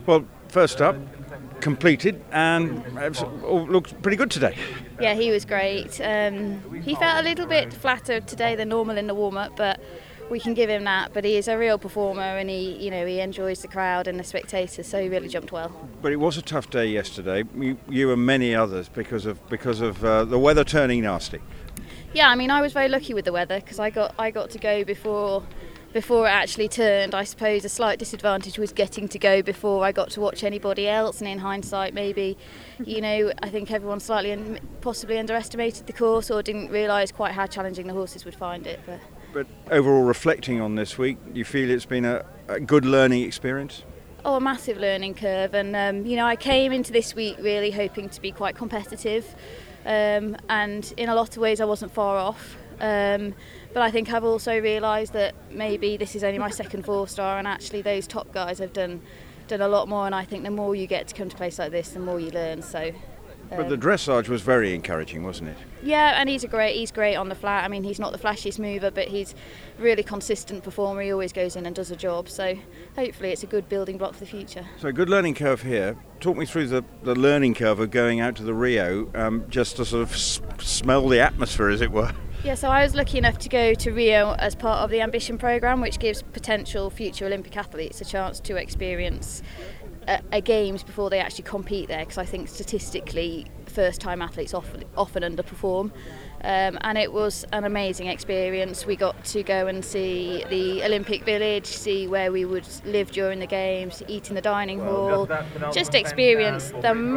Well, first up, completed, and it all looks pretty good today. Yeah, he was great. He felt a little bit flatter today than normal in the warm-up, but we can give him that. But he is a real performer, and he enjoys the crowd and the spectators, so he really jumped well. But it was a tough day yesterday. You and many others because of the weather turning nasty. Yeah, I mean, I was very lucky with the weather because I got to go before it actually turned. I suppose a slight disadvantage was getting to go before I got to watch anybody else, and in hindsight maybe I think everyone slightly possibly underestimated the course or didn't realise quite how challenging the horses would find it. But overall, reflecting on this week, you feel it's been a good learning experience? Oh, a massive learning curve, and I came into this week really hoping to be quite competitive, and in a lot of ways I wasn't far off. But I think I've also realised that maybe this is only my second 4-star, and actually those top guys have done a lot more, and I think the more you get to come to a place like this, the more you learn. So. But the dressage was very encouraging, wasn't it? Yeah, and he's great on the flat. I mean, he's not the flashiest mover, but he's a really consistent performer. He always goes in and does a job. So hopefully it's a good building block for the future. So a good learning curve here. Talk me through the learning curve of going out to the Rio, just to sort of smell the atmosphere, as it were. Yeah, so I was lucky enough to go to Rio as part of the Ambition programme, which gives potential future Olympic athletes a chance to experience a games before they actually compete there, because I think statistically first-time athletes often underperform. And it was an amazing experience. We got to go and see the Olympic Village, see where we would live during the games, eat in the dining hall, just experience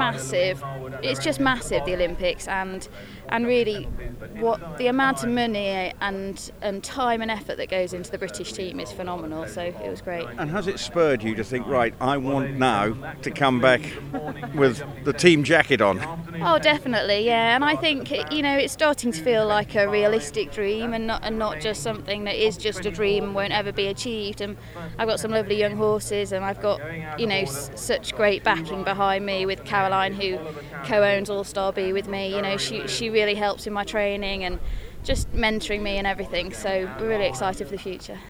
it's just massive, the Olympics, and really what the amount of money and time and effort that goes into the British team is phenomenal, so it was great. And has it spurred you to think, right, I want now to come back with the team jacket on? Oh, definitely, yeah, and I think it's starting to feel like a realistic dream and not just something that is just a dream and won't ever be achieved. And I've got some lovely young horses, and I've got such great backing behind me with Caroline, who co-owns All Star B with me. She really helps in my training and just mentoring me and everything, so we're really excited for the future.